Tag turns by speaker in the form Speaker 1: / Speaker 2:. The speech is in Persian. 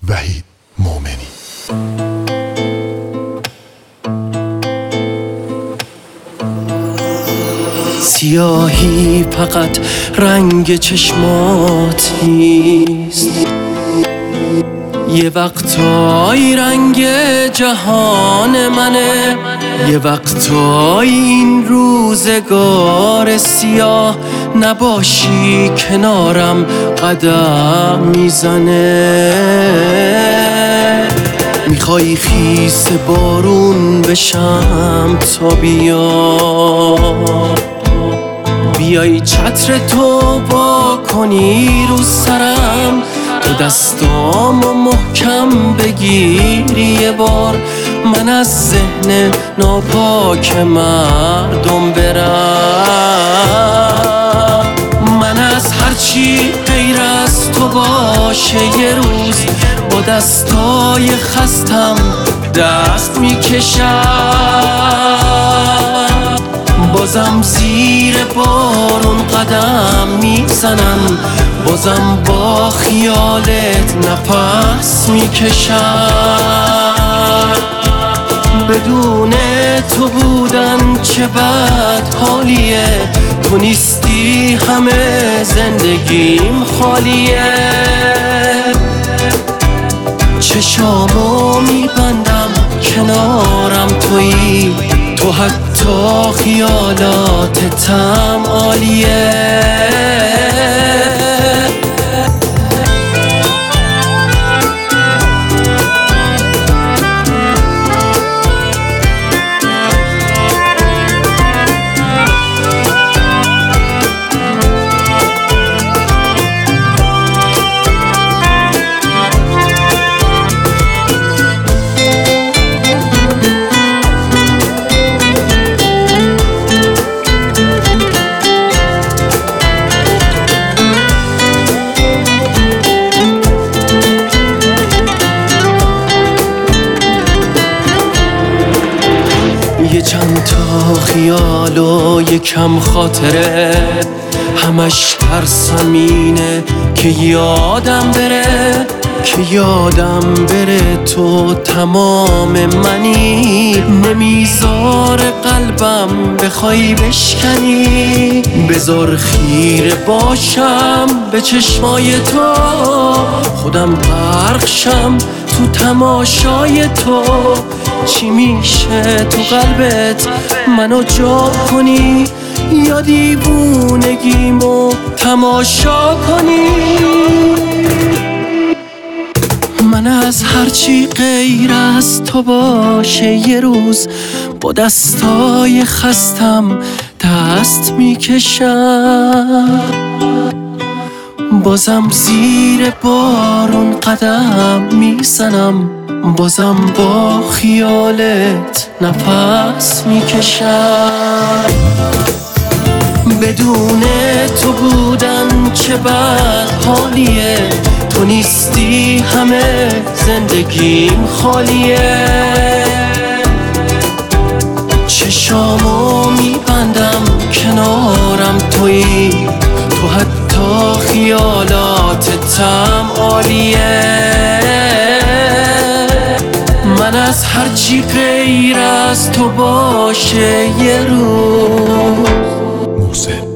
Speaker 1: وحید مومنی.
Speaker 2: سیاهی فقط رنگ چشمات نیست، یه وقتایی رنگ جهان منه، یه وقتایی این روزگار سیاه نباشی کنارم قدم میزنه. میخوای خیس بارون بشم تا بیای چتر تو با کنی رو سرم، تو دستامو محکم بگیری یه بار، من از ذهن ناپاک مردم برم. من از هرچی غیر از تو باشه یه روز با دستای خستم دست میکشم، بازم زیر بارون قدم میزنم، بازم با خیالت نفس میکشم. بدون تو بودن چه بد حالیه، تو نیستی همه زندگیم خالیه. چشامو میبندم کنارم تویی، تو حتی خیالاتتم عالیه. یه چند تا خیال و یکم خاطره، همش ترسم اینه که یادم بره تو تمام منی، نمیذار قلبم بخوای بشکنی. بذار خیره باشم به چشمای تو، خودم غرق شم تو تماشای تو. چی میشه تو قلبت منو جا کنی، یا دیوونگیمو تماشا کنی؟ من از هرچی غیر از تو باشه یه روز با دستای خستم دست میکشم، بازم زیر بارون قدم میزنم، بازم با خیالت نفس میکشم. بدون تو بودن چه بد حالیه، تو نیستی همه زندگیم خالیه. چشامو میبندم کنارم تویی، تو حتی خیالاتتم عالیه. من از هرچی غیر از تو باشه یه روز